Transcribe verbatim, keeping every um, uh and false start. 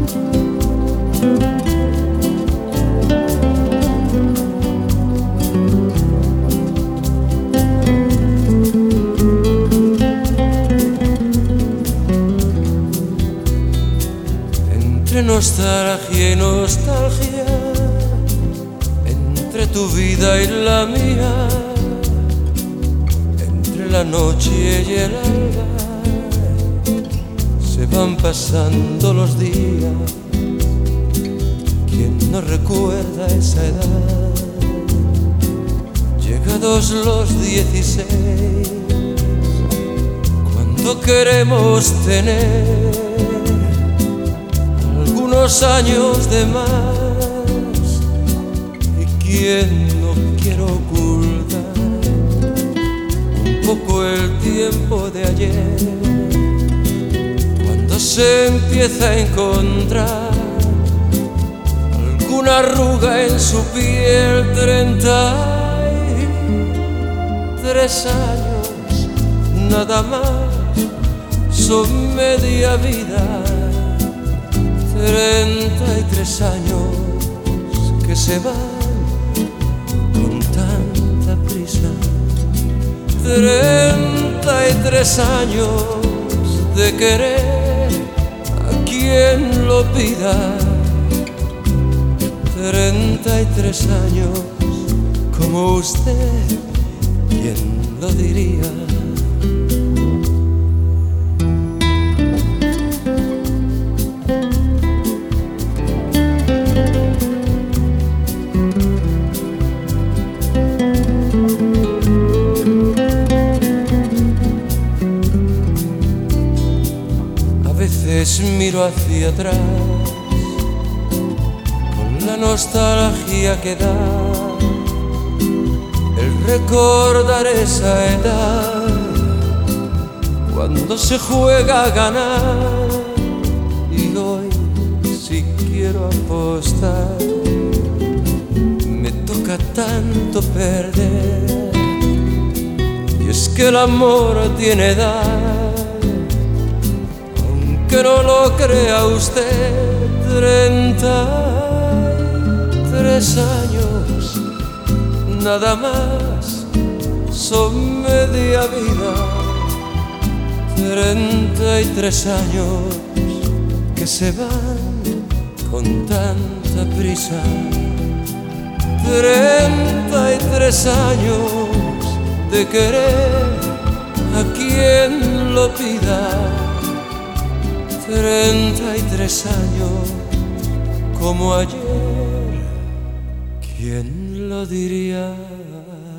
Entre nostalgia y nostalgia, entre tu vida y la mía, entre la noche y el alba, se van pasando los días. ¿Quién no recuerda esa edad? Llegados los dieciséis, cuando queremos tener algunos años de más, y quién no quiere ocultar un poco el tiempo de ayer, cuando se empieza a encontrar alguna arruga en su piel. Treinta y tres años nada más son media vida. Treinta y tres años que se van con tanta prisa. Treinta y tres años de querer a quien lo pida. Treinta y tres años como usted, ¿quién lo diría? Miro hacia atrás con la nostalgia que da el recordar esa edad, cuando se juega a ganar. Y hoy, si quiero apostar, me toca tanto perder. Y es que el amor tiene edad, que no lo crea usted. Treinta y tres años nada más son media vida. Treinta y tres años que se van con tanta prisa. Treinta y tres años de querer a quien lo pida. Treinta y tres años como ayer, ¿quién lo diría?